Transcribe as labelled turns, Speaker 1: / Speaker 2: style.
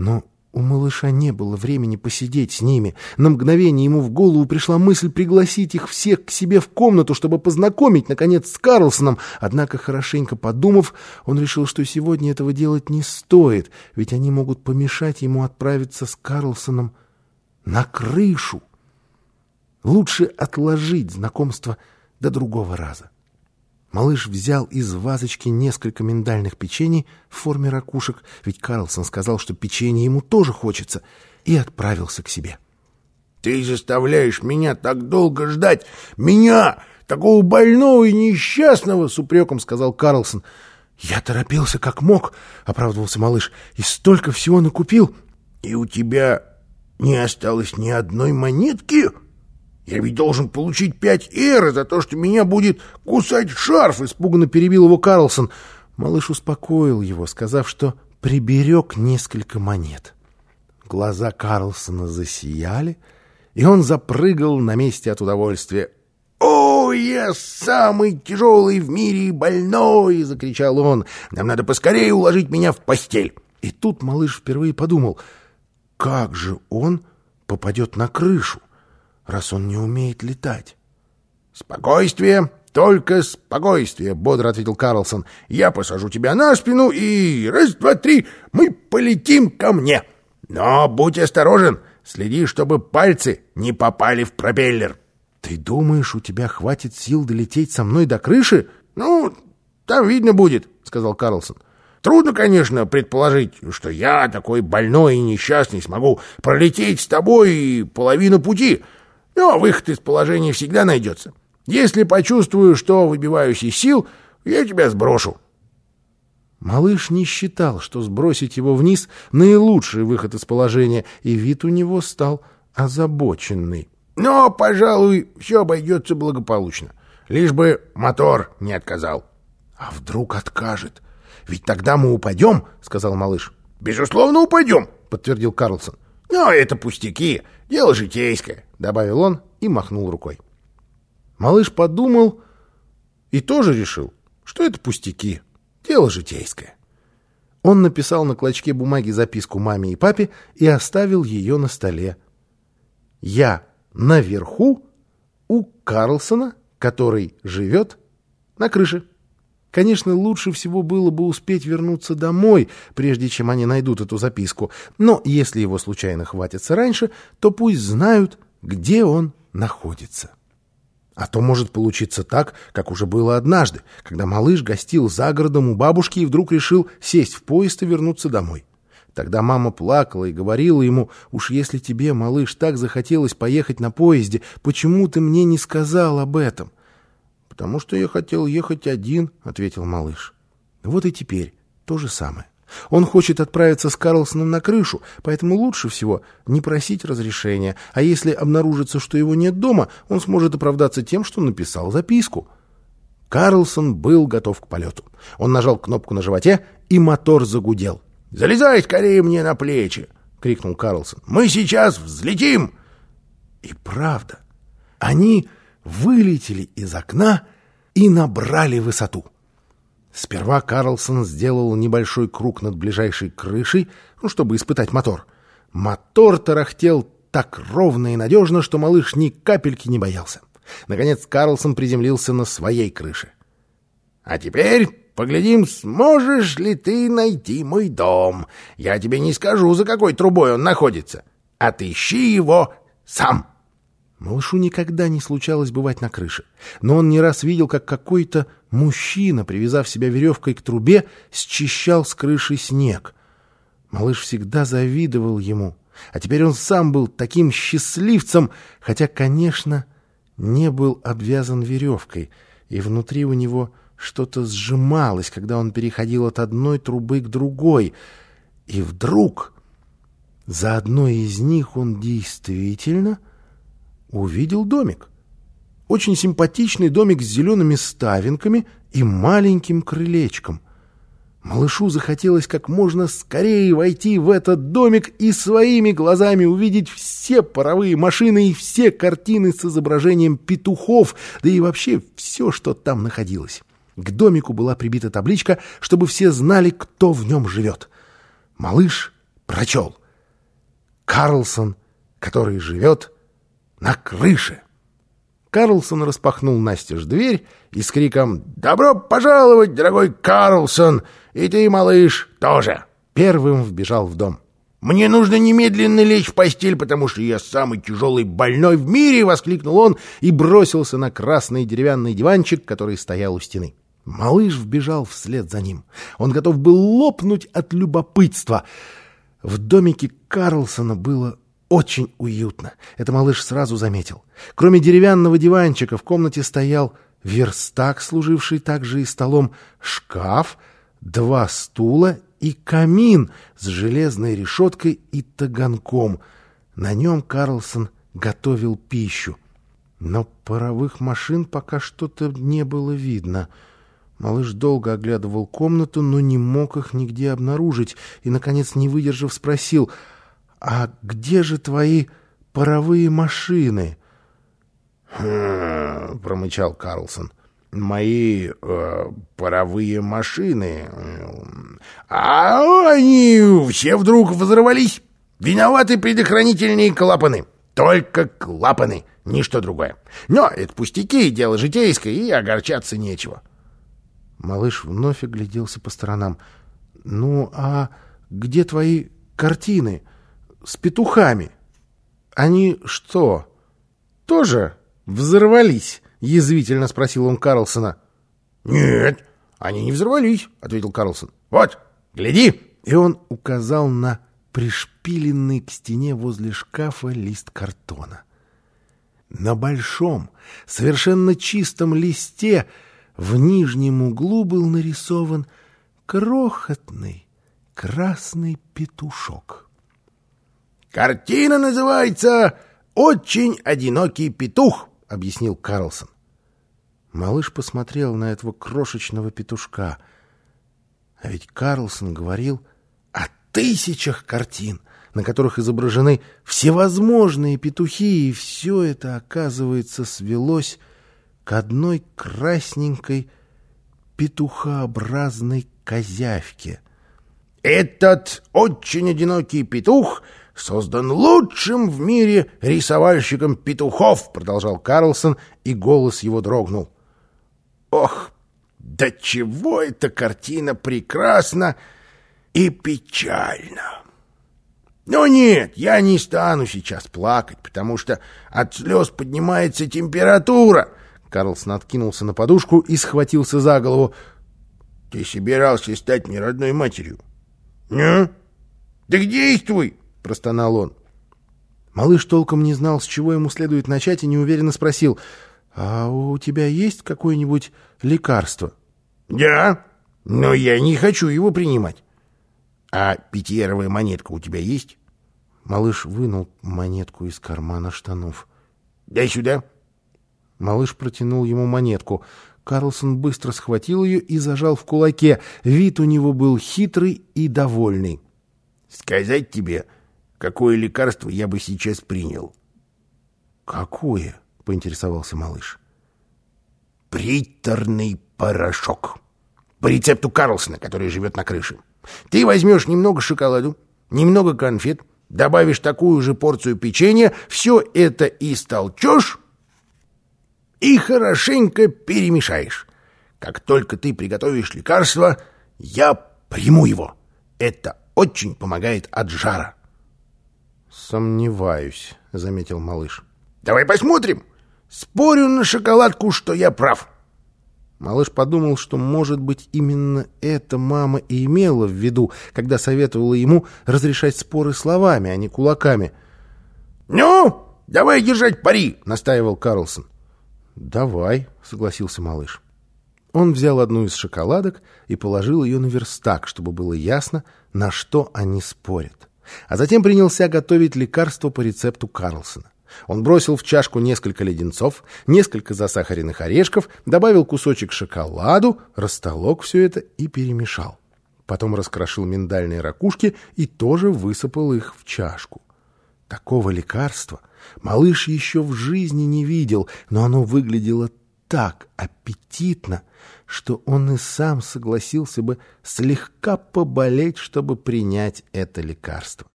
Speaker 1: Но у малыша не было времени посидеть с ними. На мгновение ему в голову пришла мысль пригласить их всех к себе в комнату, чтобы познакомить, наконец, с Карлсоном. Однако, хорошенько подумав, он решил, что сегодня этого делать не стоит, ведь они могут помешать ему отправиться с Карлсоном на крышу. Лучше отложить знакомство до другого раза. Малыш взял из вазочки несколько миндальных печений в форме ракушек, ведь Карлсон сказал, что печенье ему тоже хочется, и отправился к себе.
Speaker 2: «Ты заставляешь меня так долго ждать! Меня, такого больного и несчастного!» — с упреком сказал Карлсон.
Speaker 1: «Я торопился как мог», — оправдывался малыш, — «и столько всего накупил».
Speaker 2: «И у тебя не осталось ни одной монетки? Я ведь должен получить 5 эры за то, что меня будет кусать шарф!» —
Speaker 1: испуганно перебил его Карлсон. Малыш успокоил его, сказав, что приберег несколько монет. Глаза Карлсона засияли, и он запрыгал на месте от удовольствия.
Speaker 2: «О, я самый тяжелый в мире больной!» — закричал он. «Нам надо поскорее уложить меня в постель!»
Speaker 1: И тут малыш впервые подумал, как же он попадет на крышу, раз он не умеет летать.
Speaker 2: «Спокойствие, только спокойствие!» — бодро ответил Карлсон. «Я посажу тебя на спину, и раз, два, три, мы полетим ко мне. Но будь осторожен, следи, чтобы пальцы не попали в пропеллер».
Speaker 1: «Ты думаешь, у тебя хватит сил долететь со мной до крыши?»
Speaker 2: «Ну, там видно будет», — сказал Карлсон. «Трудно, конечно, предположить, что я, такой больной и несчастный, смогу пролететь с тобой половину пути. Но выход из положения всегда найдется. Если почувствую, что выбиваюсь из сил, я тебя сброшу».
Speaker 1: Малыш не считал, что сбросить его вниз — наилучший выход из положения, и вид у него стал озабоченный.
Speaker 2: «Но, пожалуй, все обойдется благополучно, лишь бы мотор не отказал».
Speaker 1: «А вдруг откажет? Ведь тогда мы упадем», — сказал малыш.
Speaker 2: «Безусловно, упадем», —
Speaker 1: подтвердил Карлсон.
Speaker 2: «Но это пустяки, дело житейское»,
Speaker 1: — добавил он и махнул рукой. Малыш подумал и тоже решил, что это пустяки, дело житейское. Он написал на клочке бумаги записку маме и папе и оставил ее на столе. «Я наверху у Карлсона, который живет на крыше». Конечно, лучше всего было бы успеть вернуться домой, прежде чем они найдут эту записку. Но если его случайно хватится раньше, то пусть знают, где он находится. А то может получиться так, как уже было однажды, когда малыш гостил за городом у бабушки и вдруг решил сесть в поезд и вернуться домой. Тогда мама плакала и говорила ему: «Уж если тебе, малыш, так захотелось поехать на поезде, почему ты мне не сказал об этом?» «Потому что я хотел ехать один», — ответил малыш. Вот и теперь то же самое. Он хочет отправиться с Карлсоном на крышу, поэтому лучше всего не просить разрешения, а если обнаружится, что его нет дома, он сможет оправдаться тем, что написал записку. Карлсон был готов к полету. Он нажал кнопку на животе, и мотор загудел.
Speaker 2: «Залезай скорее мне на плечи!» — крикнул Карлсон. «Мы сейчас взлетим!»
Speaker 1: И правда, они вылетели из окна и набрали высоту. Сперва Карлсон сделал небольшой круг над ближайшей крышей, чтобы испытать мотор. Мотор тарахтел так ровно и надежно, что малыш ни капельки не боялся. Наконец Карлсон приземлился на своей крыше.
Speaker 2: «А теперь поглядим, сможешь ли ты найти мой дом. Я тебе не скажу, за какой трубой он находится. Отыщи его сам».
Speaker 1: Малышу никогда не случалось бывать на крыше, но он не раз видел, как какой-то мужчина, привязав себя веревкой к трубе, счищал с крыши снег. Малыш всегда завидовал ему, а теперь он сам был таким счастливцем, хотя, конечно, не был обвязан веревкой, и внутри у него что-то сжималось, когда он переходил от одной трубы к другой. И вдруг за одной из них он действительно увидел домик. Очень симпатичный домик с зелеными ставинками и маленьким крылечком. Малышу захотелось как можно скорее войти в этот домик и своими глазами увидеть все паровые машины и все картины с изображением петухов, да и вообще все, что там находилось. К домику была прибита табличка, чтобы все знали, кто в нем живет. Малыш прочел: «Карлсон, который живет на крыше». Карлсон распахнул настежь дверь и с криком «Добро пожаловать, дорогой Карлсон! И ты, малыш, тоже!» первым вбежал в дом.
Speaker 2: «Мне нужно немедленно лечь в постель, потому что я самый тяжелый больной в мире!» — воскликнул он и бросился на красный деревянный диванчик, который стоял у стены.
Speaker 1: Малыш вбежал вслед за ним. Он готов был лопнуть от любопытства. В домике Карлсона было очень уютно. Это малыш сразу заметил. Кроме деревянного диванчика в комнате стоял верстак, служивший также и столом, шкаф, 2 стула и камин с железной решеткой и таганком. На нем Карлсон готовил пищу. Но паровых машин пока что-то не было видно. Малыш долго оглядывал комнату, но не мог их нигде обнаружить и, наконец, не выдержав, спросил: «А где же твои паровые машины?»
Speaker 2: Промычал Карлсон. «Мои паровые машины... А они все вдруг взорвались. Виноваты предохранительные клапаны. Только клапаны, ничто другое. Но это пустяки, дело житейское, и огорчаться нечего».
Speaker 1: Малыш вновь огляделся по сторонам. «Ну, а где твои картины с петухами? Они что, тоже взорвались?» — язвительно спросил он Карлсона.
Speaker 2: «Нет, они не взорвались», — ответил Карлсон. «Вот, гляди!»
Speaker 1: И он указал на пришпиленный к стене возле шкафа лист картона. На большом, совершенно чистом листе в нижнем углу был нарисован крохотный красный петушок.
Speaker 2: «Картина называется «Очень одинокий петух», — объяснил Карлсон.
Speaker 1: Малыш посмотрел на этого крошечного петушка. А ведь Карлсон говорил о 1000 картин, на которых изображены всевозможные петухи, и все это, оказывается, свелось к одной красненькой петухообразной козявке.
Speaker 2: «Этот очень одинокий петух создан лучшим в мире рисовальщиком петухов», — продолжал Карлсон, и голос его дрогнул. «Ох, до чего эта картина прекрасна и печальна! Но нет, я не стану сейчас плакать, потому что от слез поднимается температура».
Speaker 1: Карлсон откинулся на подушку и схватился за голову.
Speaker 2: «Ты собирался стать мне родной матерью? Ну, так действуй!» — простонал он.
Speaker 1: Малыш толком не знал, с чего ему следует начать, и неуверенно спросил: «А у тебя есть какое-нибудь лекарство?»
Speaker 2: «Да, но я не хочу его принимать. А 5-еровая монетка у тебя есть?»
Speaker 1: Малыш вынул монетку из кармана штанов.
Speaker 2: «Дай сюда».
Speaker 1: Малыш протянул ему монетку. Карлсон быстро схватил ее и зажал в кулаке. Вид у него был хитрый и довольный.
Speaker 2: «Сказать тебе, какое лекарство я бы сейчас принял?»
Speaker 1: «Какое?» — поинтересовался малыш.
Speaker 2: «Приторный порошок. По рецепту Карлсона, который живет на крыше. Ты возьмешь немного шоколаду, немного конфет, добавишь такую же порцию печенья, все это истолчешь и хорошенько перемешаешь. Как только ты приготовишь лекарство, я приму его. Это очень помогает от жара».
Speaker 1: «Сомневаюсь», — заметил малыш.
Speaker 2: «Давай посмотрим. Спорю на шоколадку, что я прав».
Speaker 1: Малыш подумал, что, может быть, именно это мама и имела в виду, когда советовала ему разрешать споры словами, а не кулаками.
Speaker 2: «Ну, давай держать пари», — настаивал Карлсон.
Speaker 1: «Давай», — согласился малыш. Он взял одну из шоколадок и положил ее на верстак, чтобы было ясно, на что они спорят. А затем принялся готовить лекарство по рецепту Карлсона. Он бросил в чашку несколько леденцов, несколько засахаренных орешков, добавил кусочек шоколаду, растолок все это и перемешал. Потом раскрошил миндальные ракушки и тоже высыпал их в чашку. Такого лекарства малыш еще в жизни не видел, но оно выглядело так аппетитно, что он и сам согласился бы слегка поболеть, чтобы принять это лекарство.